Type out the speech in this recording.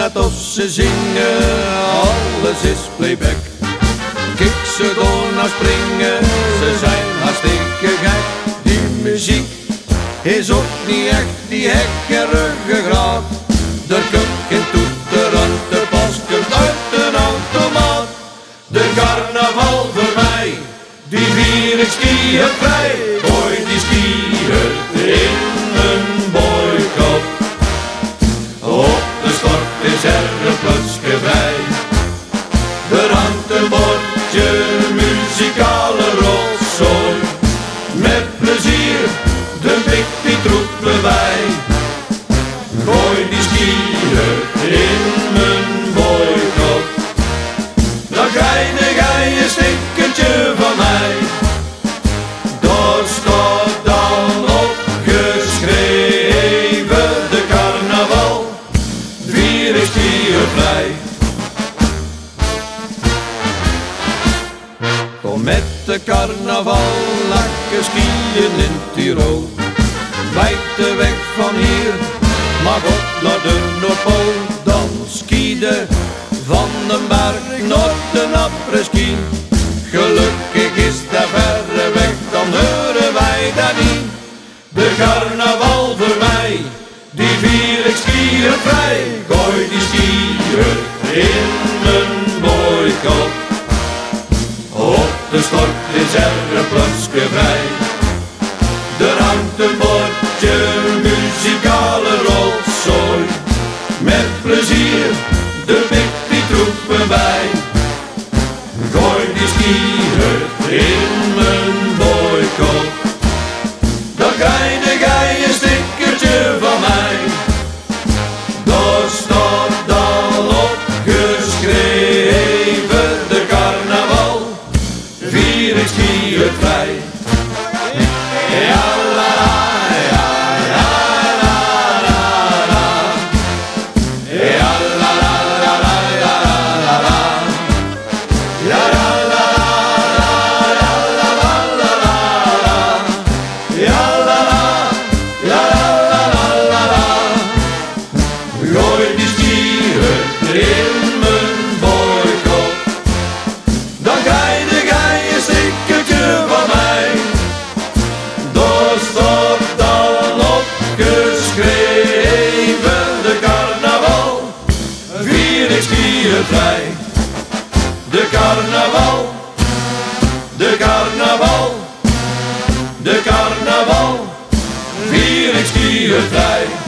net of ze zingen, alles is playback. Kijk ze door naar springen, ze zijn hartstikke gek. Die muziek is ook niet echt, die hek en ruggengraat. Er komt geen toeter aan te pas, komt uit een automaat. De carnaval voor mij, die vier ik skiën vrij. Gooi die skiën in een boycott. Op de stort is er een plotske vrij. Er hangt een bordje muzikale rotzooi. Met plezier, de pik die troepen wij. Gooi die skiën in een boycott. Dan krijg jij een stickertje van mij. Daar staat dan opgeschreven, de carnaval, vier ik skiën vrij. Kom met de carnaval, lekker skiën in Tirol. Wijd de weg van hier, maar op naar de Noordpool. Dan skiede van den berg naar de après-ski. Gelukkig is dat verre weg, dan horen wij dat niet. De carnaval voor mij, die vier ik skiën vrij. Gooi die skiën in een boycott. Op de stort is er een plotske vrij. Er hangt een bordje muzikale rotzooi. Met plezier, de pik die troepen wij. Gooi die skiën in een boycott. Dan krijg jij een stickertje van mij. Daar staat dan opgeschreven, de carnaval, vier ik skiën vrij. Ja la la, ja la la la la. Ja la la la la la la la. Ja la la la la la la la la. Ja la la la la la la. Gooi die skiën in mijn boycott. Dan krijg jij een stickertje van mij. Daar staat dan opgeschreven, de carnaval, vier ik skiën vrij. De carnaval, de carnaval, de carnaval, vier ik skiën vrij.